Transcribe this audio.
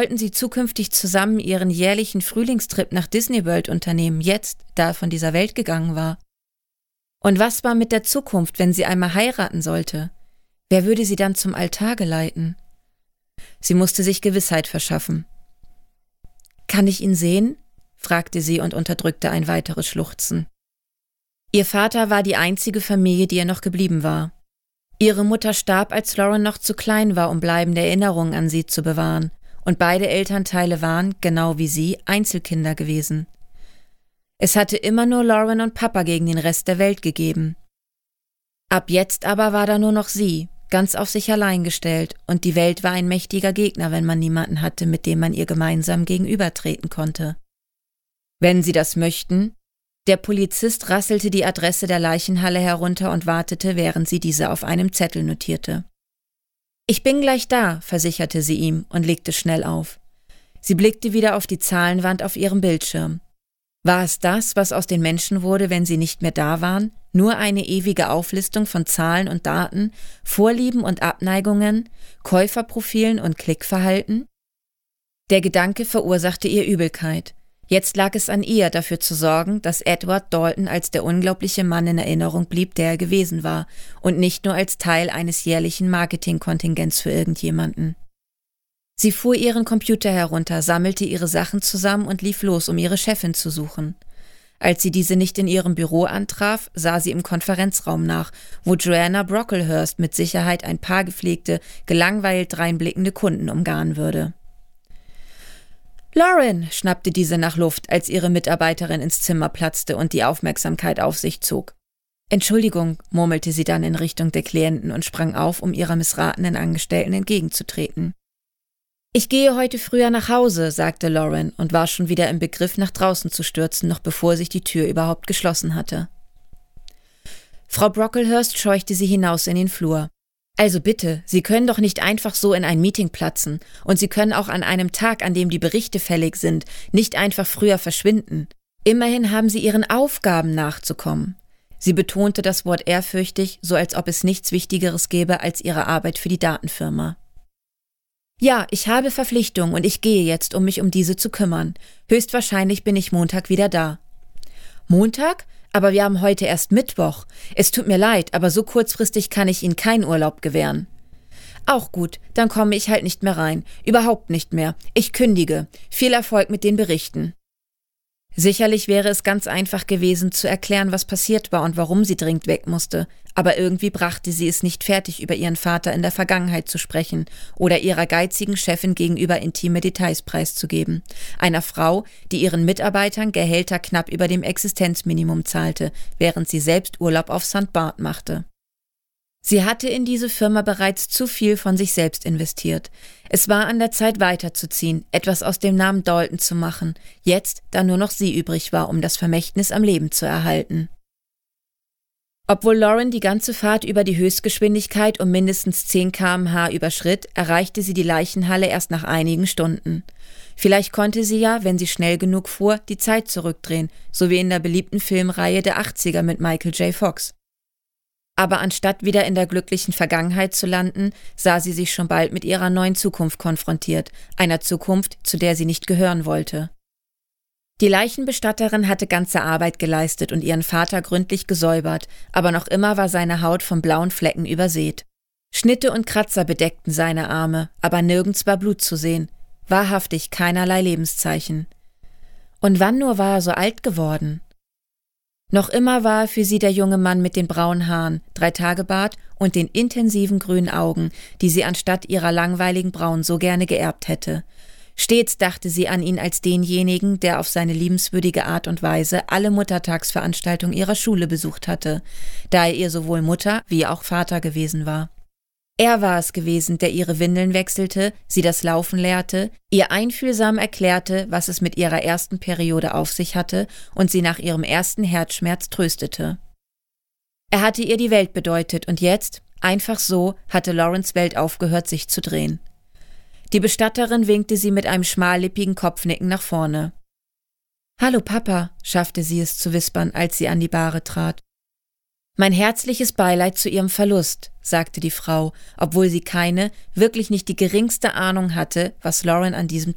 Wollten sie zukünftig zusammen ihren jährlichen Frühlingstrip nach Disney World unternehmen, jetzt, da er von dieser Welt gegangen war? Und was war mit der Zukunft, wenn sie einmal heiraten sollte? Wer würde sie dann zum Altar geleiten? Sie musste sich Gewissheit verschaffen. »Kann ich ihn sehen?« fragte sie und unterdrückte ein weiteres Schluchzen. Ihr Vater war die einzige Familie, die ihr noch geblieben war. Ihre Mutter starb, als Lauren noch zu klein war, um bleibende Erinnerungen an sie zu bewahren. Und beide Elternteile waren, genau wie sie, Einzelkinder gewesen. Es hatte immer nur Lauren und Papa gegen den Rest der Welt gegeben. Ab jetzt aber war da nur noch sie, ganz auf sich allein gestellt, und die Welt war ein mächtiger Gegner, wenn man niemanden hatte, mit dem man ihr gemeinsam gegenübertreten konnte. Wenn Sie das möchten. Der Polizist rasselte die Adresse der Leichenhalle herunter und wartete, während sie diese auf einem Zettel notierte. »Ich bin gleich da«, versicherte sie ihm und legte schnell auf. Sie blickte wieder auf die Zahlenwand auf ihrem Bildschirm. War es das, was aus den Menschen wurde, wenn sie nicht mehr da waren? Nur eine ewige Auflistung von Zahlen und Daten, Vorlieben und Abneigungen, Käuferprofilen und Klickverhalten? Der Gedanke verursachte ihr Übelkeit. Jetzt lag es an ihr, dafür zu sorgen, dass Edward Dalton als der unglaubliche Mann in Erinnerung blieb, der er gewesen war, und nicht nur als Teil eines jährlichen Marketingkontingents für irgendjemanden. Sie fuhr ihren Computer herunter, sammelte ihre Sachen zusammen und lief los, um ihre Chefin zu suchen. Als sie diese nicht in ihrem Büro antraf, sah sie im Konferenzraum nach, wo Joanna Brocklehurst mit Sicherheit ein paar gepflegte, gelangweilt dreinblickende Kunden umgarnen würde. »Lauren«, schnappte diese nach Luft, als ihre Mitarbeiterin ins Zimmer platzte und die Aufmerksamkeit auf sich zog. »Entschuldigung«, murmelte sie dann in Richtung der Klienten und sprang auf, um ihrer missratenen Angestellten entgegenzutreten. »Ich gehe heute früher nach Hause«, sagte Lauren und war schon wieder im Begriff, nach draußen zu stürzen, noch bevor sich die Tür überhaupt geschlossen hatte. Frau Brocklehurst scheuchte sie hinaus in den Flur. »Also bitte, Sie können doch nicht einfach so in ein Meeting platzen. Und Sie können auch an einem Tag, an dem die Berichte fällig sind, nicht einfach früher verschwinden. Immerhin haben Sie Ihren Aufgaben nachzukommen.« Sie betonte das Wort ehrfürchtig, so als ob es nichts Wichtigeres gäbe als ihre Arbeit für die Datenfirma. »Ja, ich habe Verpflichtungen und ich gehe jetzt, um mich um diese zu kümmern. Höchstwahrscheinlich bin ich Montag wieder da.« »Montag? Aber wir haben heute erst Mittwoch. Es tut mir leid, aber so kurzfristig kann ich Ihnen keinen Urlaub gewähren.« »Auch gut, dann komme ich halt nicht mehr rein. Überhaupt nicht mehr. Ich kündige. Viel Erfolg mit den Berichten.« Sicherlich wäre es ganz einfach gewesen, zu erklären, was passiert war und warum sie dringend weg musste, aber irgendwie brachte sie es nicht fertig, über ihren Vater in der Vergangenheit zu sprechen oder ihrer geizigen Chefin gegenüber intime Details preiszugeben. Einer Frau, die ihren Mitarbeitern Gehälter knapp über dem Existenzminimum zahlte, während sie selbst Urlaub auf St. Barth machte. Sie hatte in diese Firma bereits zu viel von sich selbst investiert. Es war an der Zeit weiterzuziehen, etwas aus dem Namen Dalton zu machen, jetzt, da nur noch sie übrig war, um das Vermächtnis am Leben zu erhalten. Obwohl Lauren die ganze Fahrt über die Höchstgeschwindigkeit um mindestens 10 km/h überschritt, erreichte sie die Leichenhalle erst nach einigen Stunden. Vielleicht konnte sie ja, wenn sie schnell genug fuhr, die Zeit zurückdrehen, so wie in der beliebten Filmreihe der 80er mit Michael J. Fox. Aber anstatt wieder in der glücklichen Vergangenheit zu landen, sah sie sich schon bald mit ihrer neuen Zukunft konfrontiert, einer Zukunft, zu der sie nicht gehören wollte. Die Leichenbestatterin hatte ganze Arbeit geleistet und ihren Vater gründlich gesäubert, aber noch immer war seine Haut von blauen Flecken übersät. Schnitte und Kratzer bedeckten seine Arme, aber nirgends war Blut zu sehen, wahrhaftig keinerlei Lebenszeichen. Und wann nur war er so alt geworden? Noch immer war er für sie der junge Mann mit den braunen Haaren, 3-Tage-Bart und den intensiven grünen Augen, die sie anstatt ihrer langweiligen Brauen so gerne geerbt hätte. Stets dachte sie an ihn als denjenigen, der auf seine liebenswürdige Art und Weise alle Muttertagsveranstaltungen ihrer Schule besucht hatte, da er ihr sowohl Mutter wie auch Vater gewesen war. Er war es gewesen, der ihre Windeln wechselte, sie das Laufen lehrte, ihr einfühlsam erklärte, was es mit ihrer ersten Periode auf sich hatte und sie nach ihrem ersten Herzschmerz tröstete. Er hatte ihr die Welt bedeutet und jetzt, einfach so, hatte Laurens Welt aufgehört, sich zu drehen. Die Bestatterin winkte sie mit einem schmallippigen Kopfnicken nach vorne. »Hallo Papa«, schaffte sie es zu wispern, als sie an die Bahre trat. »Mein herzliches Beileid zu Ihrem Verlust«, sagte die Frau, obwohl sie keine, wirklich nicht die geringste Ahnung hatte, was Lauren an diesem